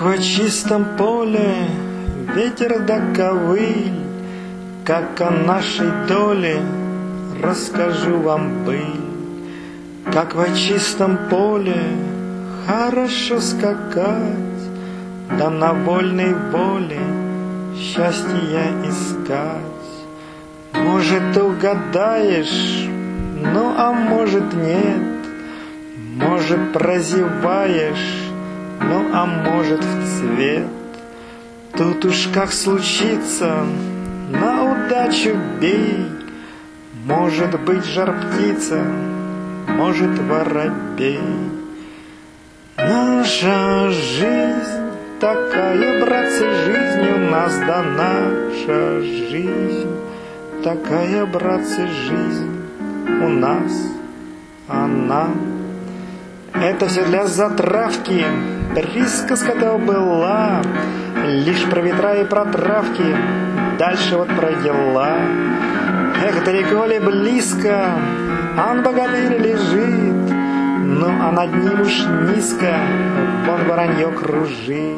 Как во чистом поле ветер да ковыль, как о нашей доле расскажу вам быль. Как во чистом поле хорошо скакать, да на вольной воле счастья искать. Может, угадаешь, ну а может нет, может, прозеваешь, ну а может, в цвет. Тут уж как случится, на удачу бей. Может быть, жар-птица, может, воробей. Наша жизнь такая, братцы, жизнь у нас, да наша жизнь такая, братцы, жизнь у нас, она. Это все для затравки, присказка-то была, лишь про ветра и про травки, дальше вот про дела. Эх, далеко ли близко, ан богатырь лежит, ну а над ним уж низко вон воронье кружит.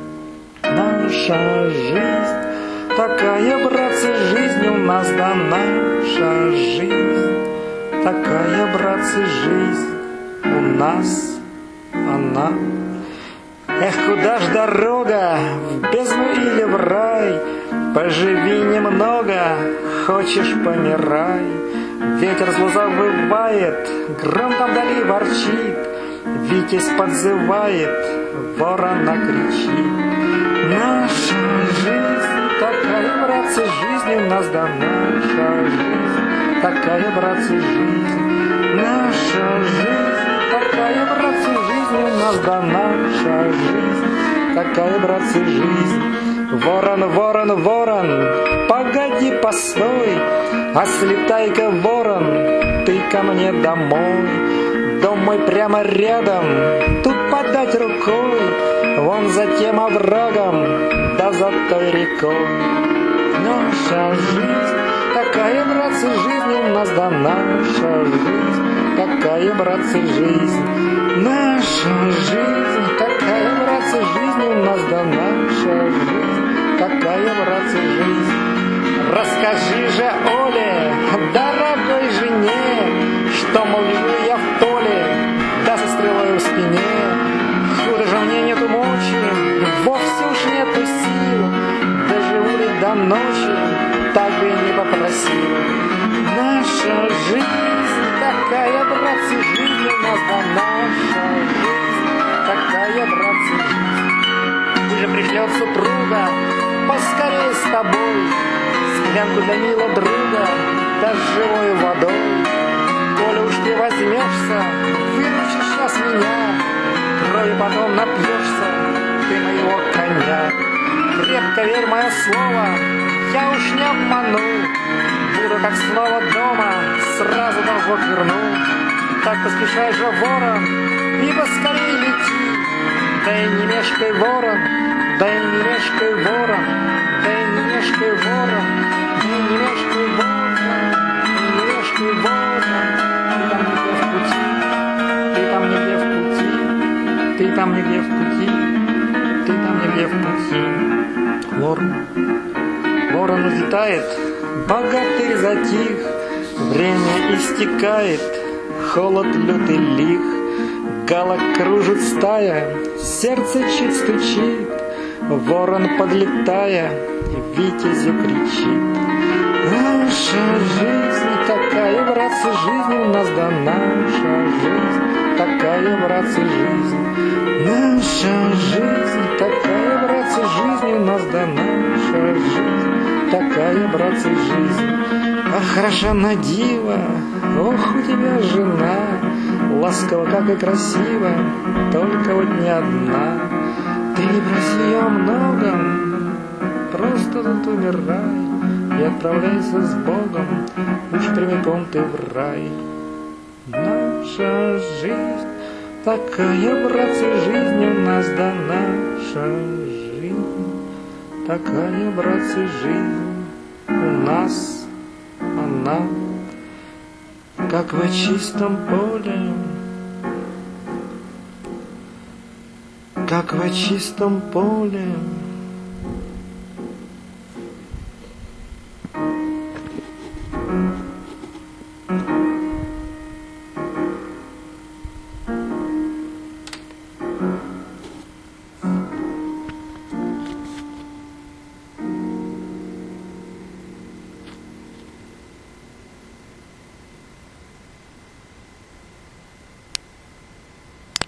Наша жизнь такая, братцы, жизнь у нас, да наша жизнь такая, братцы, жизнь у нас, она. Эх, куда ж дорога, в бездну или в рай? Поживи немного, хочешь — помирай. Ветер зло завывает, гром там вдали ворчит, Витязь подзывает, ворона кричит. Наша жизнь такая, братцы, жизнь у нас, да наша жизнь такая, братцы, жизнь. Наша жизнь такая, братцы, жизнь у нас, да наша жизнь такая, братцы, жизнь. Ворон, ворон, ворон, погоди, постой, а слетай-ка, ворон, ты ко мне домой. Дом мой прямо рядом, тут подать рукой, вон за тем оврагом, да за той рекой. Наша жизнь такая, братцы, жизнь у нас, да наша жизнь такая, братцы, жизнь. Наша жизнь такая, братцы, жизнь у нас, да наша жизнь такая, братцы, жизнь. Расскажи же, Оле, дорогой жене, что, мол, лежу я в поле, да со стрелой в спине. Худо же мне нету мочи, вовсе уж нету сил, доживу ли до ночи, так бы и не попросил. Наша жизнь такая, братцы, жизнь у нас, да наша жизнь такая, братцы, жизнь. Уже пришлет супруга поскорее с тобой склянку для милого друга, да с живой водой. Коли уж ты возьмешься, выручишь сейчас меня, крови потом напьешься ты моего коня. Крепко верь мое слово, я уж не обману, буду как снова дома, сразу домой верну. Так поспешай же, ворон, и поскорей лети, да и не мешкай, ворон, да и не мешкай, ворон, да и не мешкай, ворон, да и не мешкай, ворон, да и не мешкай, ворон. Ты там нигде в пути, ты там нигде в пути, ты там нигде в пути. Ворон, ворон улетает, богатырь затих, время истекает, холод лютый лих, галок кружит стая, сердце чуть стучит, ворон, подлетая, витязю кричит. Наша жизнь такая, братцы, жизнь у нас, да наша жизнь такая, братцы, жизнь. Наша жизнь такая, братцы, жизнь у нас, да наша жизнь такая, братцы, жизнь. Ах, хороша на диво, ох, у тебя жена, ласкова, как и красиво, только вот не одна. Ты не проси ее о многом, просто тут умирай и отправляйся с Богом, уж прямиком ты в рай. Наша жизнь такая, братцы, жизнь у нас, да наша жизнь такая, братцы, жизнь у нас, она. Как во чистом поле, как во чистом поле.